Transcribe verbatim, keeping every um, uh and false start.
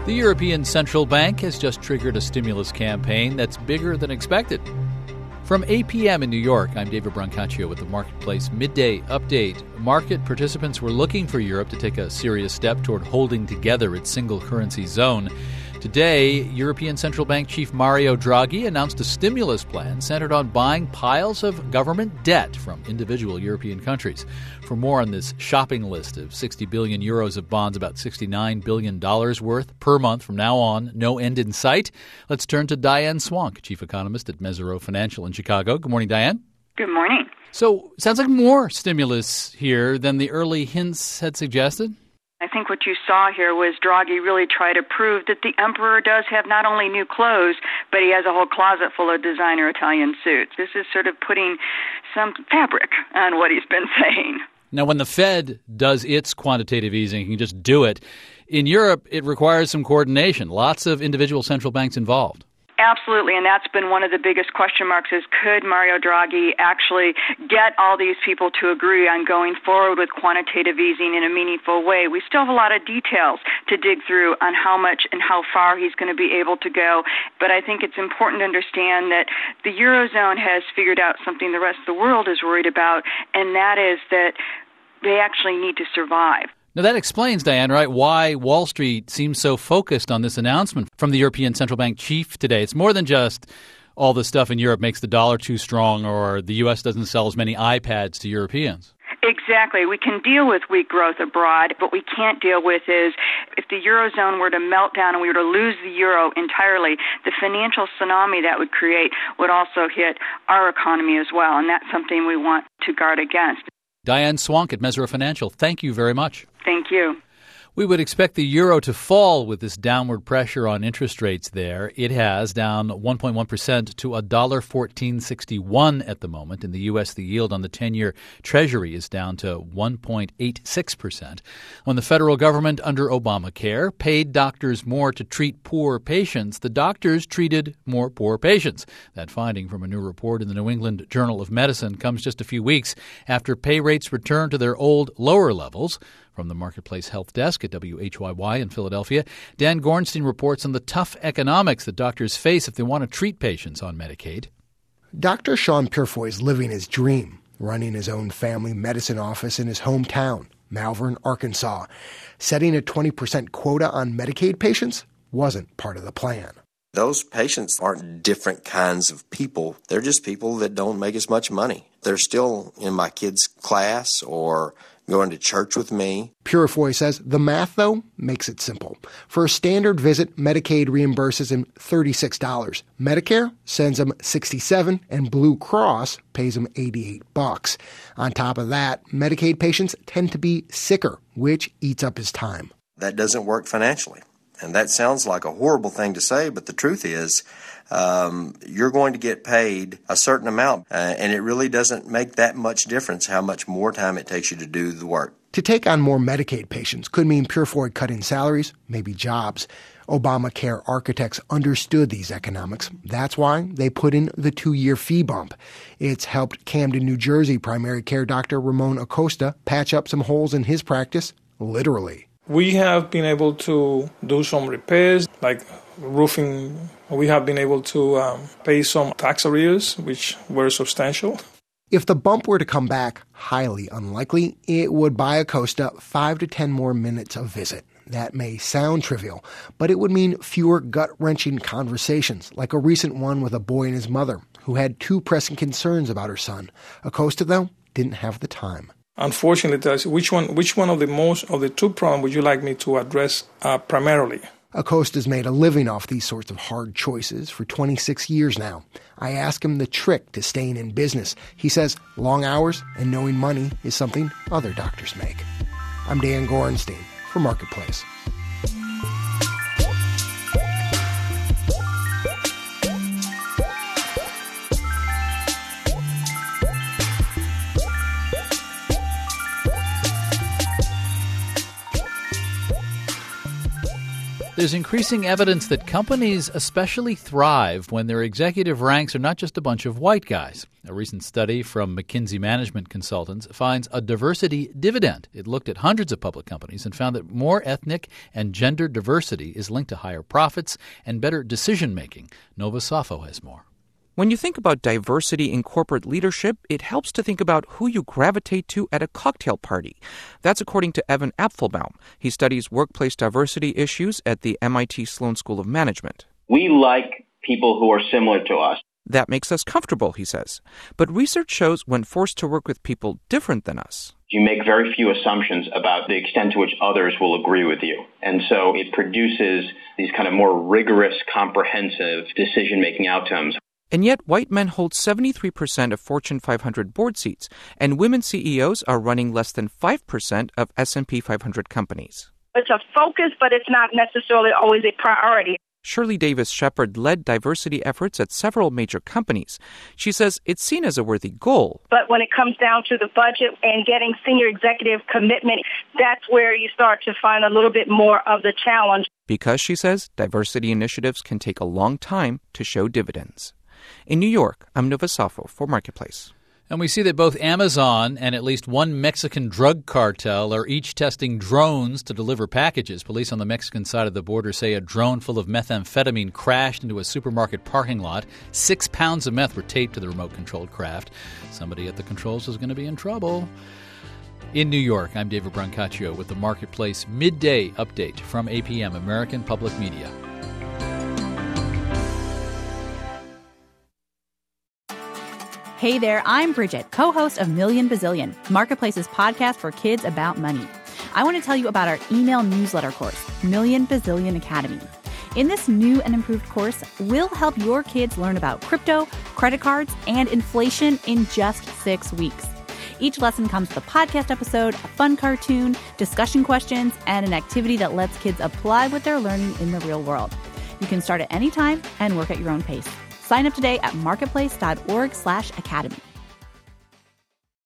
The European Central Bank has just triggered a stimulus campaign that's bigger than expected. From eight p.m. in New York, I'm David Brancaccio with the Marketplace Midday Update. Market participants were looking for Europe to take a serious step toward holding together its single currency zone. Today, European Central Bank Chief Mario Draghi announced a stimulus plan centered on buying piles of government debt from individual European countries. For more on this shopping list of sixty billion euros of bonds, about sixty-nine billion dollars worth per month from now on, no end in sight, let's turn to Diane Swonk, Chief Economist at Mesirow Financial in Chicago. Good morning, Diane. Good morning. So, sounds like more stimulus here than the early hints had suggested. I think what you saw here was Draghi really try to prove that the emperor does have not only new clothes, but he has a whole closet full of designer Italian suits. This is sort of putting some fabric on what he's been saying. Now, when the Fed does its quantitative easing, you can just do it. In Europe, it requires some coordination, lots of individual central banks involved. Absolutely, and that's been one of the biggest question marks is could Mario Draghi actually get all these people to agree on going forward with quantitative easing in a meaningful way? We still have a lot of details to dig through on how much and how far he's going to be able to go, but I think it's important to understand that the Eurozone has figured out something the rest of the world is worried about, and that is that they actually need to survive. Now, that explains, Diane, right, why Wall Street seems so focused on this announcement from the European Central Bank chief today. It's more than just all the stuff in Europe makes the dollar too strong or the U S doesn't sell as many iPads to Europeans. Exactly. We can deal with weak growth abroad. What we can't deal with is if the Eurozone were to melt down and we were to lose the euro entirely, the financial tsunami that would create would also hit our economy as well, and that's something we want to guard against. Diane Swonk at Mesirow Financial, thank you very much. Thank you. We would expect the euro to fall with this downward pressure on interest rates there. It has, down one point one percent to one dollar fourteen sixty-one at the moment. In the U S, the yield on the ten-year Treasury is down to one point eight six percent. When the federal government under Obamacare paid doctors more to treat poor patients, the doctors treated more poor patients. That finding from a new report in the New England Journal of Medicine comes just a few weeks after pay rates returned to their old lower levels. From the Marketplace Health Desk at W H Y Y in Philadelphia, Dan Gornstein reports on the tough economics that doctors face if they want to treat patients on Medicaid. Doctor Sean Purefoy is living his dream, running his own family medicine office in his hometown, Malvern, Arkansas. Setting a twenty percent quota on Medicaid patients wasn't part of the plan. Those patients aren't different kinds of people. They're just people that don't make as much money. They're still in my kids' class or going to church with me. Purefoy says the math, though, makes it simple. For a standard visit, Medicaid reimburses him thirty-six dollars. Medicare sends him sixty-seven dollars, and Blue Cross pays him eighty-eight bucks. On top of that, Medicaid patients tend to be sicker, which eats up his time. That doesn't work financially. And that sounds like a horrible thing to say, but the truth is um, you're going to get paid a certain amount, uh, and it really doesn't make that much difference how much more time it takes you to do the work. To take on more Medicaid patients could mean Purefoy cutting salaries, maybe jobs. Obamacare architects understood these economics. That's why they put in the two-year fee bump. It's helped Camden, New Jersey primary care doctor Ramon Acosta patch up some holes in his practice, literally. We have been able to do some repairs, like roofing. We have been able to um, pay some tax arrears, which were substantial. If the bump were to come back, highly unlikely, it would buy Acosta five to ten more minutes of visit. That may sound trivial, but it would mean fewer gut-wrenching conversations, like a recent one with a boy and his mother, who had two pressing concerns about her son. Acosta, though, didn't have the time. Unfortunately, which one which one of the most of the two problems would you like me to address uh, primarily? Acosta's made a living off these sorts of hard choices for twenty-six years now. I ask him the trick to staying in business. He says long hours and knowing money is something other doctors make. I'm Dan Gorenstein for Marketplace. There's increasing evidence that companies especially thrive when their executive ranks are not just a bunch of white guys. A recent study from McKinsey Management Consultants finds a diversity dividend. It looked at hundreds of public companies and found that more ethnic and gender diversity is linked to higher profits and better decision-making. Nova Safo has more. When you think about diversity in corporate leadership, it helps to think about who you gravitate to at a cocktail party. That's according to Evan Apfelbaum. He studies workplace diversity issues at the M I T Sloan School of Management. We like people who are similar to us. That makes us comfortable, he says. But research shows when forced to work with people different than us, you make very few assumptions about the extent to which others will agree with you. And so it produces these kind of more rigorous, comprehensive decision-making outcomes. And yet, white men hold seventy-three percent of Fortune five hundred board seats, and women C E Os are running less than five percent of S and P five hundred companies. It's a focus, but it's not necessarily always a priority. Shirley Davis Shepard led diversity efforts at several major companies. She says it's seen as a worthy goal. But when it comes down to the budget and getting senior executive commitment, that's where you start to find a little bit more of the challenge. Because, she says, diversity initiatives can take a long time to show dividends. In New York, I'm Nova Safo for Marketplace. And we see that both Amazon and at least one Mexican drug cartel are each testing drones to deliver packages. Police on the Mexican side of the border say a drone full of methamphetamine crashed into a supermarket parking lot. Six pounds of meth were taped to the remote-controlled craft. Somebody at the controls is going to be in trouble. In New York, I'm David Brancaccio with the Marketplace Midday Update from A P M, American Public Media. Hey there, I'm Bridget, co-host of Million Bazillion, Marketplace's podcast for kids about money. I want to tell you about our email newsletter course, Million Bazillion Academy. In this new and improved course, we'll help your kids learn about crypto, credit cards, and inflation in just six weeks. Each lesson comes with a podcast episode, a fun cartoon, discussion questions, and an activity that lets kids apply what they're learning in the real world. You can start at any time and work at your own pace. Sign up today at marketplace.org slash academy.